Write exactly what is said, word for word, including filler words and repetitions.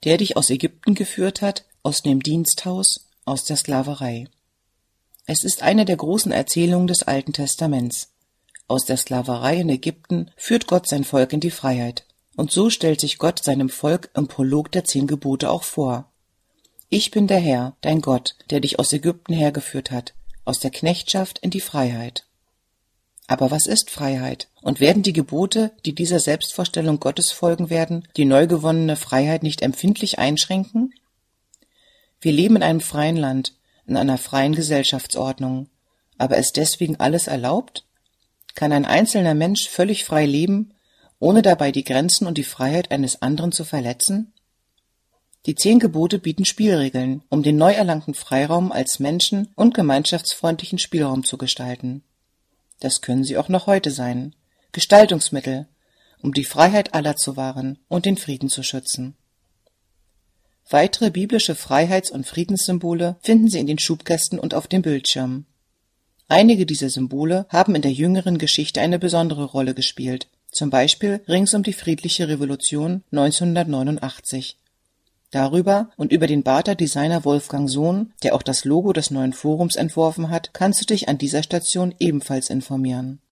der dich aus Ägypten geführt hat, aus dem Diensthaus, aus der Sklaverei. Es ist eine der großen Erzählungen des Alten Testaments. Aus der Sklaverei in Ägypten führt Gott sein Volk in die Freiheit. Und so stellt sich Gott seinem Volk im Prolog der Zehn Gebote auch vor. Ich bin der Herr, dein Gott, der dich aus Ägypten hergeführt hat, aus der Knechtschaft in die Freiheit. Aber was ist Freiheit? Und werden die Gebote, die dieser Selbstvorstellung Gottes folgen werden, die neu gewonnene Freiheit nicht empfindlich einschränken? Wir leben in einem freien Land, in einer freien Gesellschaftsordnung. Aber ist deswegen alles erlaubt? Kann ein einzelner Mensch völlig frei leben, ohne dabei die Grenzen und die Freiheit eines anderen zu verletzen? Die zehn Gebote bieten Spielregeln, um den neu erlangten Freiraum als menschen- und gemeinschaftsfreundlichen Spielraum zu gestalten. Das können sie auch noch heute sein. Gestaltungsmittel, um die Freiheit aller zu wahren und den Frieden zu schützen. Weitere biblische Freiheits- und Friedenssymbole finden Sie in den Schubkästen und auf dem Bildschirm. Einige dieser Symbole haben in der jüngeren Geschichte eine besondere Rolle gespielt, zum Beispiel rings um die friedliche Revolution neunzehnhundertneunundachtzig. Darüber und über den Barther Designer Wolfgang Sohn, der auch das Logo des neuen Forums entworfen hat, kannst du dich an dieser Station ebenfalls informieren.